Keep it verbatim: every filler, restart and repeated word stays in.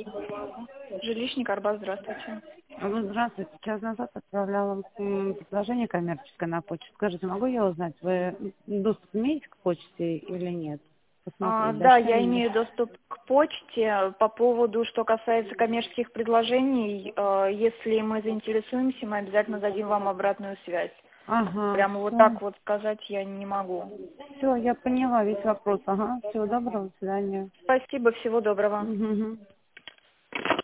Жилищник Арбат, здравствуйте. Алло, здравствуйте. Час назад отправляла м, предложение коммерческое на почту. Скажите, могу я узнать, вы доступ имеете к почте или нет? А, Посмотреть, да, дошли я или нет? имею доступ к почте. По поводу, что касается коммерческих предложений, э, если мы заинтересуемся, мы обязательно дадим вам обратную связь. Ага, Прямо вот все. так вот сказать я не могу. Все, я поняла весь вопрос. Ага, всего доброго, до свидания. Спасибо, всего доброго. Мгм.